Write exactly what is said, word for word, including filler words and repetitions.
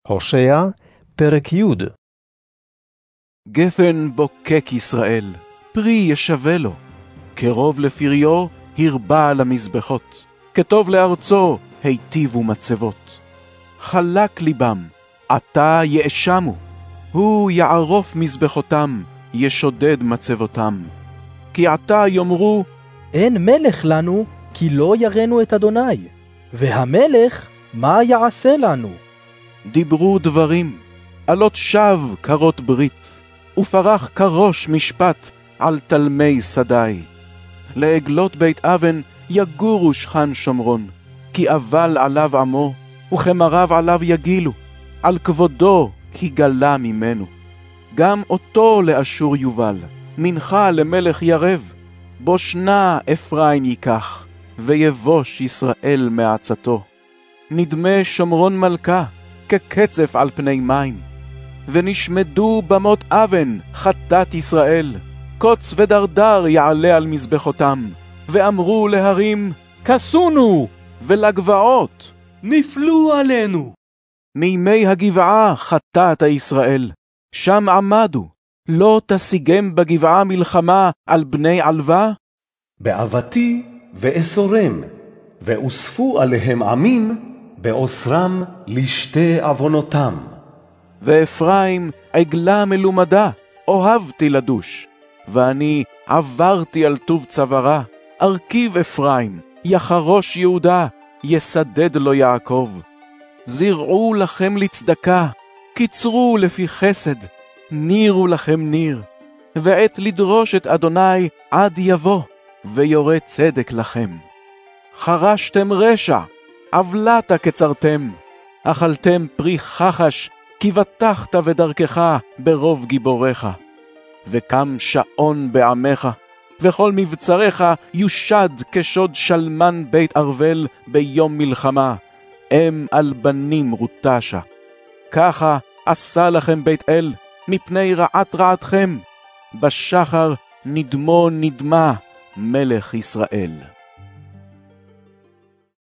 הושע, פרק י'. גפן בוקק ישראל, פרי ישווה לו, קרוב לפריו הרבה על המזבחות, כטוב לארצו היטיבו מצבות. חלק ליבם, עתה יאשמו, הוא יערוף מזבחותם, ישודד מצבותם. כי עתה יאמרו, אין מלך לנו, כי לא יראנו את אדוני, והמלך מה יעשה לנו? דיברו דברים, עלות שווא קרות ברית, ופרח כראש משפט על תלמי שדי. לעגלות בית אבן יגורו שכן שומרון, כי אבל עליו עמו, וכמרב עליו יגילו, על כבודו כי גלה ממנו. גם אותו לאשור יובל, מנחה למלך ירב, בושנה אפרים ייקח, ויבוש ישראל מעצתו. נדמה שומרון מלכה, כקצף על פני מים, ונשמדו במות אבן חטאת ישראל, קוץ ודרדר יעלה על מזבחותם, ואמרו להרים, כסונו, ולגבעות, נפלו עלינו. מימי הגבעה חטאת ישראל, שם עמדו, לא תשיגם בגבעה מלחמה על בני עלווה? בעבתי ואסורם, ואוספו עליהם עמים, באוסרם לשתי עוונותם. ואפרים עגלה מלומדה, אוהבתי לדוש, ואני עברתי על טוב צווארה, ארכיב אפרים, יחרוש יהודה, יסדד לו יעקב. זרעו לכם לצדקה, קיצרו לפי חסד, נירו לכם ניר, ועת לדרוש את אדוני עד יבוא, ויורה צדק לכם. חרשתם רשע, עוולתה קצרתם, אכלתם פרי חחש, כי בטחת בדרכך ברוב גיבוריך. וקם שעון בעמך, וכל מבצריך יושד כשוד שלמן בית ארבל ביום מלחמה, אם על בנים רוטשה. ככה עשה לכם בית אל, מפני רעת רעתכם, בשחר נדמו נדמה מלך ישראל.